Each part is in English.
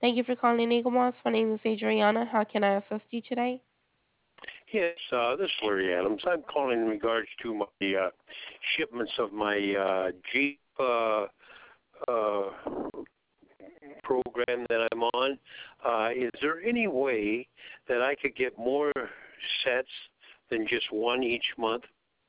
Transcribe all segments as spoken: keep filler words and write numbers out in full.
Thank you for calling Eagle Moss. My name is Adriana. How can I assist you today? Yes, uh, this is Larry Adams. I'm calling in regards to my uh, shipments of my uh, Jeep uh, uh, program that I'm on. Uh, is there any way that I could get more sets than just one each month?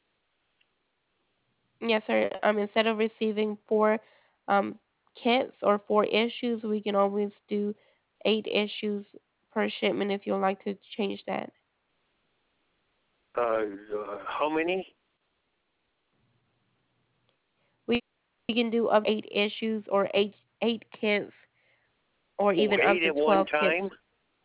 Yes, sir. Um, instead of receiving four um, kits or four issues, we can always do eight issues per shipment if you'd like to change that. Uh, uh, how many? We, we can do up eight issues or eight eight kits or Oh, even up eight to at one twelve kits. time?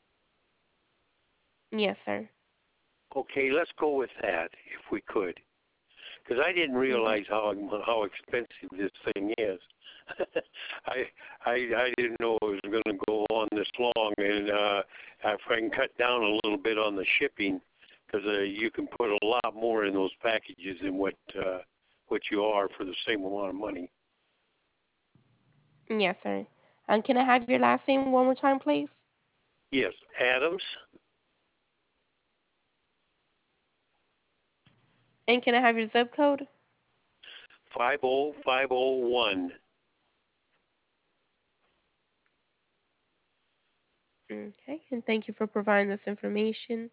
Yes, sir. Okay, let's go with that if we could. Because I didn't Okay. realize how how expensive this thing is. I I I didn't know it was going to go on this long, and uh, if I can cut down a little bit on the shipping, because uh, you can put a lot more in those packages than what uh, what you are for the same amount of money. Yes, sir. Um, can I have your last name one more time, please? Yes, Adams, And can I have your zip code? five oh five oh one. Okay. And thank you for providing this information.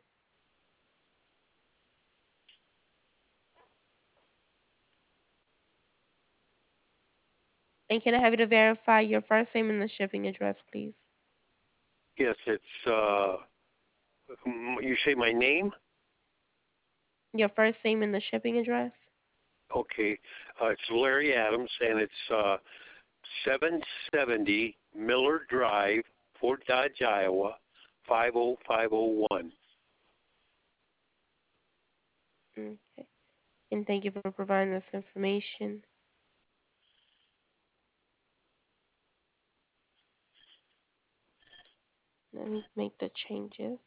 And can I have you to verify your first name and the shipping address, please? Yes, it's uh, m- you say my name? Your first name and the shipping address? Okay, uh, it's Larry Adams, and it's uh, seven seventy Miller Drive, Fort Dodge, Iowa, five oh five oh one. Okay. And thank you for providing this information. Let me make the changes.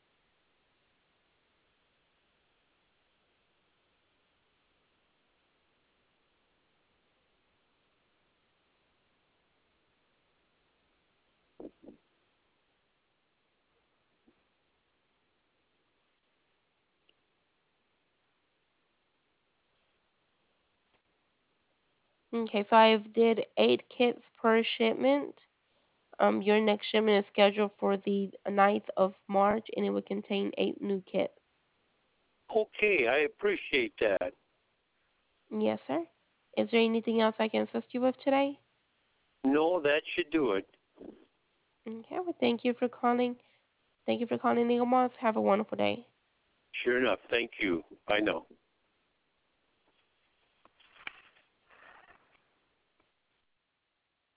Okay, so I did eight kits per shipment. Um, your next shipment is scheduled for the ninth of March, and it will contain eight new kits. Okay, I appreciate that. Yes, sir. Is there anything else I can assist you with today? No, that should do it. Okay, well, thank you for calling. Thank you for calling Eagle Moss. Have a wonderful day. Sure enough. Thank you. I know.